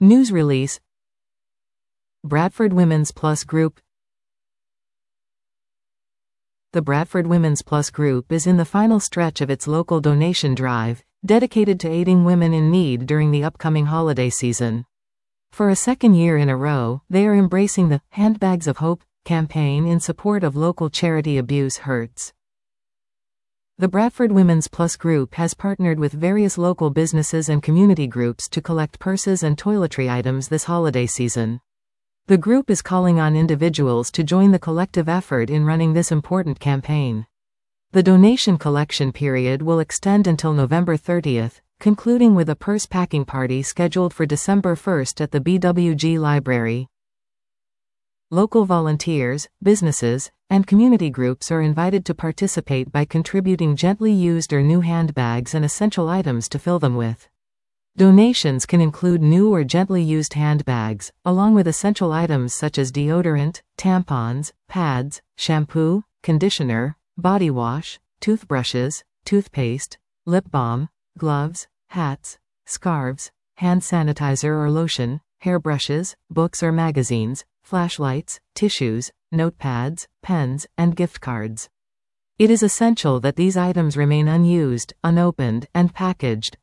News release. Bradford Women's Plus Group. The Bradford Women's Plus Group is in the final stretch of its local donation drive, dedicated to aiding women in need during the upcoming holiday season. For a second year in a row, they are embracing the Handbags of Hope campaign in support of local charity Abuse Hurts. The Bradford Women's Plus Group has partnered with various local businesses and community groups to collect purses and toiletry items this holiday season. The group is calling on individuals to join the collective effort in running this important campaign. The donation collection period will extend until November 30th, concluding with a purse packing party scheduled for December 1st at the BWG Library. Local volunteers, businesses, and community groups are invited to participate by contributing gently used or new handbags and essential items to fill them with. Donations can include new or gently used handbags, along with essential items such as deodorant, tampons, pads, shampoo, conditioner, body wash, toothbrushes, toothpaste, lip balm, gloves, hats, scarves, hand sanitizer or lotion, hairbrushes, books or magazines, flashlights, tissues, notepads, pens, and gift cards. It is essential that these items remain unused, unopened, and packaged.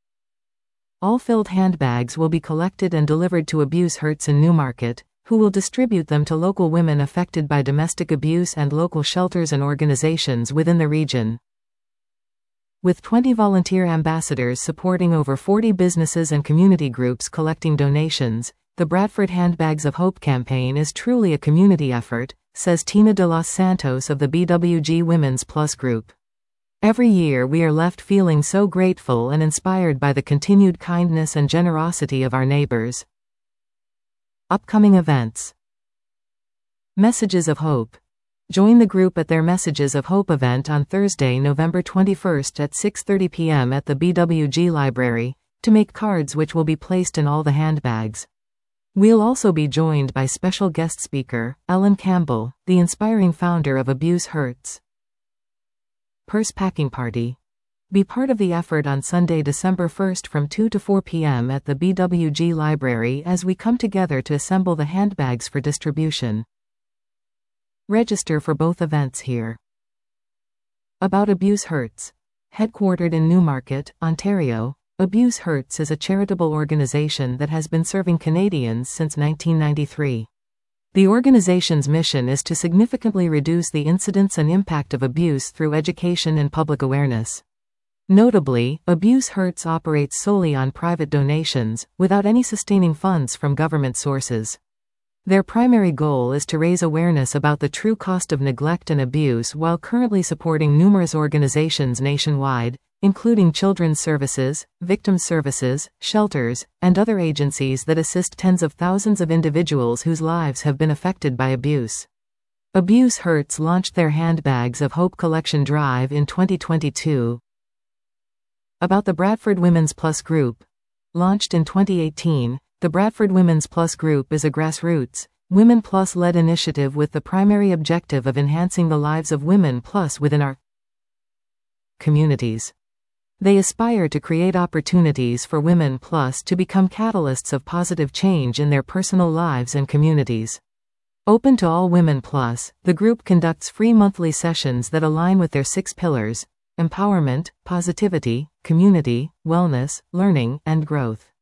All filled handbags will be collected and delivered to Abuse Hurts in Newmarket, who will distribute them to local women affected by domestic abuse and local shelters and organizations within the region. With 20 volunteer ambassadors supporting over 40 businesses and community groups collecting donations, the Bradford Handbags of Hope campaign is truly a community effort, says Tina de los Santos of the BWG Women's Plus Group. Every year we are left feeling so grateful and inspired by the continued kindness and generosity of our neighbors. Upcoming events. Messages of Hope. Join the group at their Messages of Hope event on Thursday, November 21st at 6:30 p.m. at the BWG Library, to make cards which will be placed in all the handbags. We'll also be joined by special guest speaker, Ellen Campbell, the inspiring founder of Abuse Hurts. Purse Packing Party. Be part of the effort on Sunday, December 1st from 2 to 4 p.m. at the BWG Library as we come together to assemble the handbags for distribution. Register for both events here. About Abuse Hurts. Headquartered in Newmarket, Ontario, Abuse Hurts is a charitable organization that has been serving Canadians since 1993. The organization's mission is to significantly reduce the incidence and impact of abuse through education and public awareness. Notably, Abuse Hurts operates solely on private donations, without any sustaining funds from government sources. Their primary goal is to raise awareness about the true cost of neglect and abuse while currently supporting numerous organizations nationwide, including children's services, victim services, shelters, and other agencies that assist tens of thousands of individuals whose lives have been affected by abuse. Abuse Hurts launched their Handbags of Hope collection drive in 2022. About the Bradford Women's Plus Group. Launched in 2018, the Bradford Women's Plus Group is a grassroots, Women Plus-led initiative with the primary objective of enhancing the lives of women plus within our communities. They aspire to create opportunities for women plus to become catalysts of positive change in their personal lives and communities. Open to all women plus, the group conducts free monthly sessions that align with their 6 pillars: empowerment, positivity, community, wellness, learning, and growth.